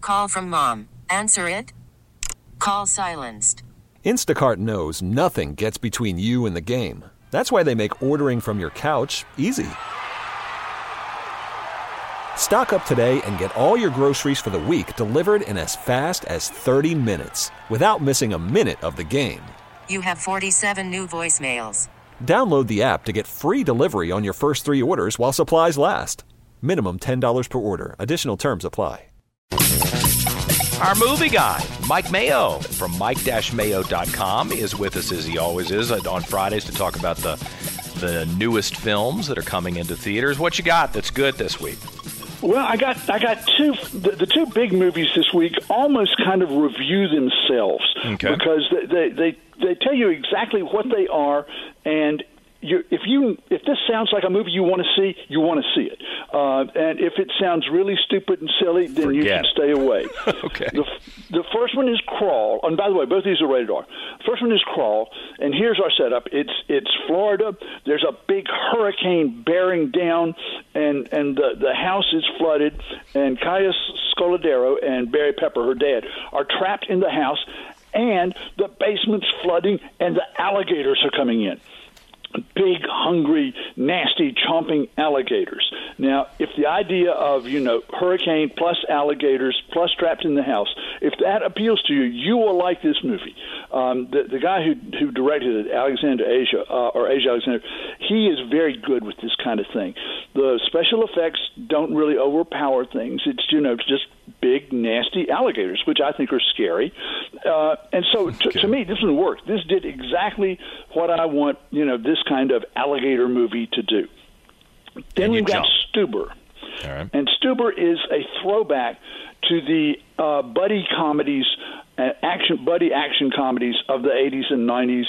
Call from mom. Answer it. Call silenced. Instacart knows nothing gets between you and the game. That's why they make ordering from your couch easy. Stock up today and get all your groceries for the week delivered in as fast as 30 minutes without missing a minute of the game. You have 47 new voicemails. Download the app to get free delivery on your first 3 orders while supplies last. Minimum $10 per order. Additional terms apply. Our movie guy, Mike Mayo from Mike-Mayo.com, is with us as he always is on Fridays to talk about the newest films that are coming into theaters. What you got that's good this week? Well, I got two. The two big movies this week almost kind of review themselves because they tell you exactly what they are, and if this sounds like a movie you want to see, you want to see it. And if it sounds really stupid and silly, then you should stay away. Okay. The first one is Crawl. And by the way, both of these are rated R. The first one is Crawl, and here's our setup. It's Florida. There's a big hurricane bearing down, and the house is flooded, and Kaya Scoladero and Barry Pepper, her dad, are trapped in the house, and the basement's flooding, and the alligators are coming in. Big, hungry, nasty, chomping alligators. Now, if the idea of, hurricane plus alligators plus trapped in the house, if that appeals to you, you will like this movie. The guy who directed it, Asia Alexander, he is very good with this kind of thing. The special effects don't really overpower things. It's, just big, nasty alligators, which I think are scary. And so, to me, this one worked. This did exactly what I want, this kind of alligator movie to do. Then we've got Stuber. All right. And Stuber is a throwback to the buddy comedies, buddy action comedies of the 80s and 90s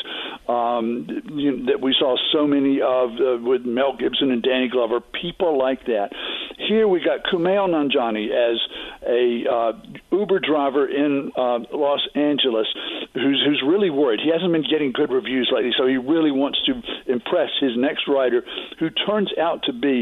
that we saw so many of with Mel Gibson and Danny Glover, people like that. Here we got Kumail Nanjiani as a Uber driver in Los Angeles who's really worried. He hasn't been getting good reviews lately, so he really wants to impress his next writer, who turns out to be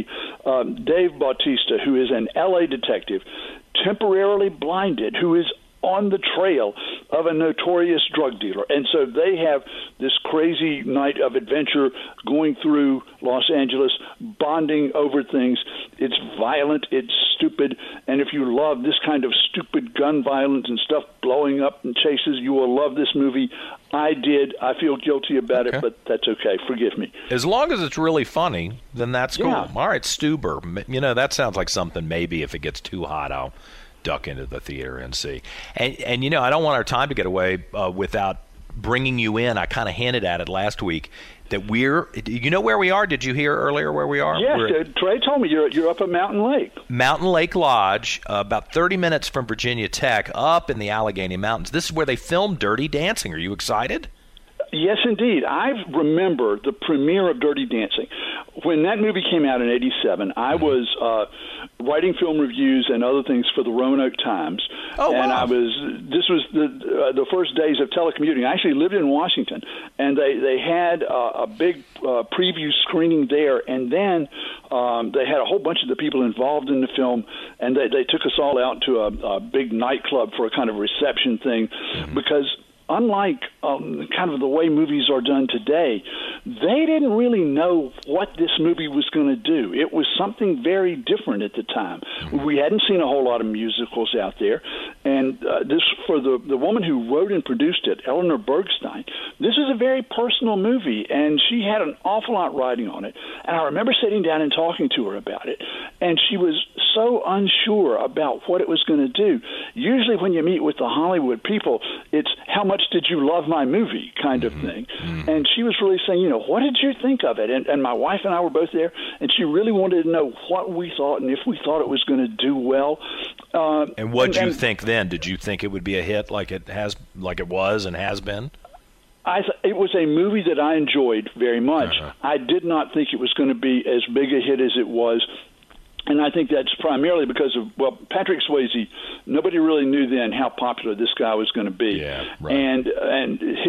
Dave Bautista, who is an L.A. detective, temporarily blinded, who is on the trail of a notorious drug dealer. And so they have this crazy night of adventure going through Los Angeles, bonding over things. It's violent, it's stupid, and if you love this kind of stupid gun violence and stuff blowing up and chases, you will love this movie. I did. I feel guilty about it, but that's okay. Forgive me. As long as it's really funny, then that's cool. Yeah. All right, Stuber. That sounds like something maybe if it gets too hot, I'll duck into the theater and see. And I don't want our time to get away without bringing you in. I kind of hinted at it last week that where we are? Did you hear earlier where we are? Yes, Trey told me you're up at Mountain Lake. Mountain Lake Lodge, about 30 minutes from Virginia Tech, up in the Allegheny Mountains. This is where they filmed Dirty Dancing. Are you excited? Yes, indeed. I remember the premiere of Dirty Dancing. When that movie came out in '87, I was writing film reviews and other things for the Roanoke Times. Oh, wow. And this was the first days of telecommuting. I actually lived in Washington, and they had a big preview screening there, and then they had a whole bunch of the people involved in the film, and they took us all out to a big nightclub for a kind of reception thing, because unlike kind of the way movies are done today, they didn't really know what this movie was going to do. It was something very different at the time. We hadn't seen a whole lot of musicals out there, and this, for the woman who wrote and produced it, Eleanor Bergstein, this is a very personal movie, and she had an awful lot riding on it. And I remember sitting down and talking to her about it, and she was so unsure about what it was going to do. Usually when you meet with the Hollywood people, it's how much did you love my movie kind of thing. And she was really saying, what did you think of it? And my wife and I were both there, and she really wanted to know what we thought and if we thought it was going to do well. And what did you think then? Did you think it would be a hit like it was and has been? It was a movie that I enjoyed very much. I did not think it was going to be as big a hit as it was. And I think that's primarily because of, Patrick Swayze, nobody really knew then how popular this guy was going to be. Yeah, right. And his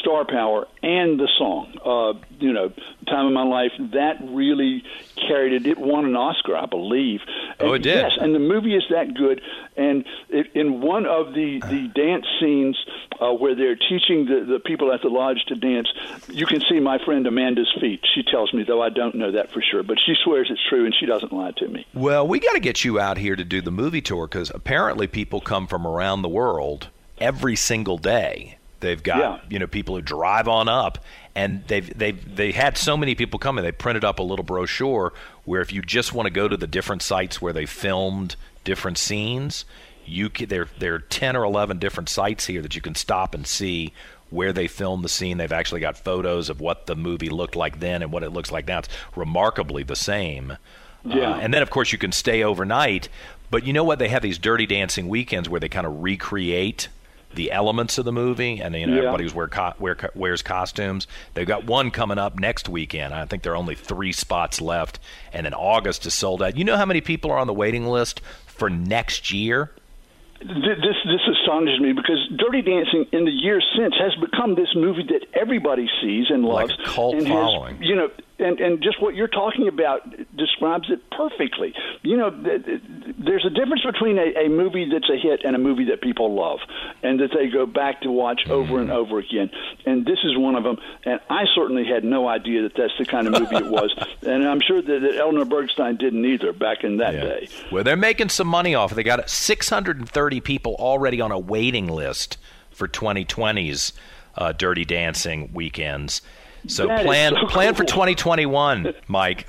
star power and the song. Time of My Life, that really carried it. It won an Oscar, I believe. Oh, it did? Yes, and the movie is that good. And in one of the dance scenes where they're teaching the people at the lodge to dance, you can see my friend Amanda's feet. She tells me, though I don't know that for sure, but she swears it's true, and she doesn't lie to me. Well, we got to get you out here to do the movie tour, because apparently people come from around the world every single day. They've got people who drive on up, and they had so many people coming. They printed up a little brochure where if you just want to go to the different sites where they filmed different scenes, there are 10 or 11 different sites here that you can stop and see where they filmed the scene. They've actually got photos of what the movie looked like then and what it looks like now. It's remarkably the same. Yeah. And then, of course, you can stay overnight. But you know what? They have these Dirty Dancing weekends where they kind of recreate the elements of the movie, and everybody wears costumes. They've got one coming up next weekend. I think there are only 3 spots left, and then August is sold out. You know how many people are on the waiting list for next year? This astonishes me, because Dirty Dancing in the years since has become this movie that everybody sees and loves. Like a cult and following. And just what you're talking about describes it perfectly. There's a difference between a movie that's a hit and a movie that people love and that they go back to watch over and over again. And this is one of them. And I certainly had no idea that that's the kind of movie it was. And I'm sure that Eleanor Bergstein didn't either back in that day. Well, they're making some money off it. They got 630 people already on a waiting list for 2020's Dirty Dancing weekends. So plan for 2021, Mike.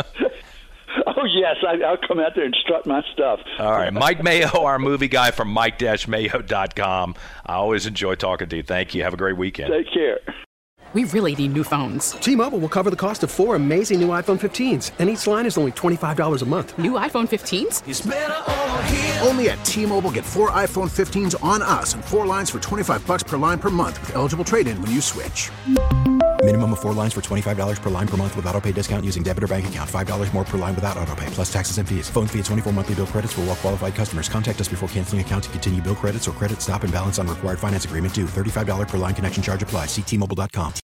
Oh, yes. I'll come out there and strut my stuff. All right. Mike Mayo, our movie guy from mike-mayo.com. I always enjoy talking to you. Thank you. Have a great weekend. Take care. We really need new phones. T-Mobile will cover the cost of 4 amazing new iPhone 15s, and each line is only $25 a month. New iPhone 15s? It's better over here. Only at T-Mobile, get 4 iPhone 15s on us and 4 lines for $25 per line per month with eligible trade-in when you switch. Minimum of 4 lines for $25 per line per month with autopay discount using debit or bank account. $5 more per line without autopay, plus taxes and fees. Phone fee at 24 monthly bill credits for well-qualified customers. Contact us before canceling account to continue bill credits or credit stop and balance on required finance agreement due. $35 per line connection charge applies. See T-Mobile.com.